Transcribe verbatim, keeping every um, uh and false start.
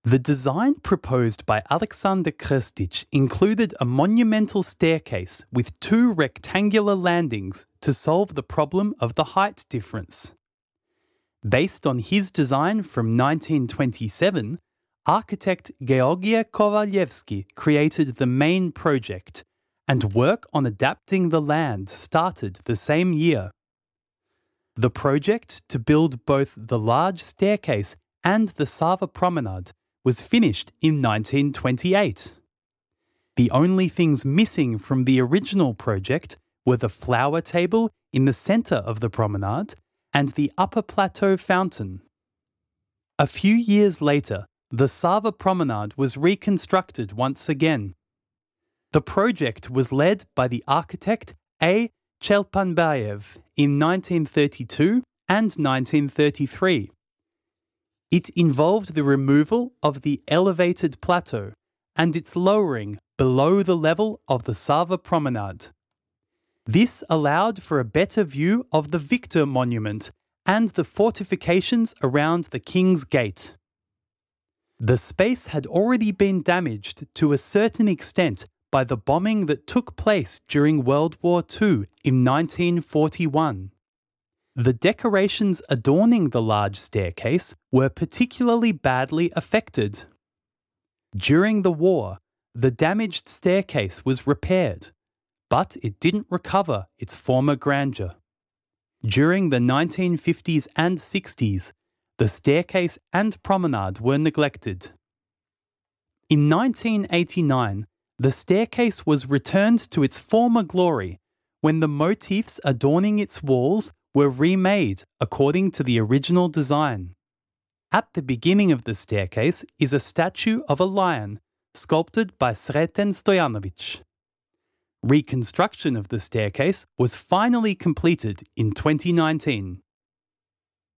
The design proposed by Alexander Krstic included a monumental staircase with two rectangular landings to solve the problem of the height difference. Based on his design from nineteen twenty-seven, architect Georgy Kovalevsky created the main project, and work on adapting the land started the same year. The project to build both the large staircase and the Sava Promenade was finished in nineteen twenty-eight. The only things missing from the original project were the flower table in the centre of the promenade and the upper plateau fountain. A few years later, the Sava Promenade was reconstructed once again. The project was led by the architect A. Chelpanbayev in nineteen thirty-two and nineteen thirty-three. It involved the removal of the elevated plateau and its lowering below the level of the Sava Promenade. This allowed for a better view of the Victor Monument and the fortifications around the King's Gate. The space had already been damaged to a certain extent by the bombing that took place during World War Two in nineteen forty-one. The decorations adorning the large staircase were particularly badly affected. During the war, the damaged staircase was repaired, but it didn't recover its former grandeur. During the nineteen fifties and sixties, the staircase and promenade were neglected. In nineteen eighty-nine, the staircase was returned to its former glory when the motifs adorning its walls were remade according to the original design. At the beginning of the staircase is a statue of a lion, sculpted by Sreten Stojanovic. Reconstruction of the staircase was finally completed in twenty nineteen.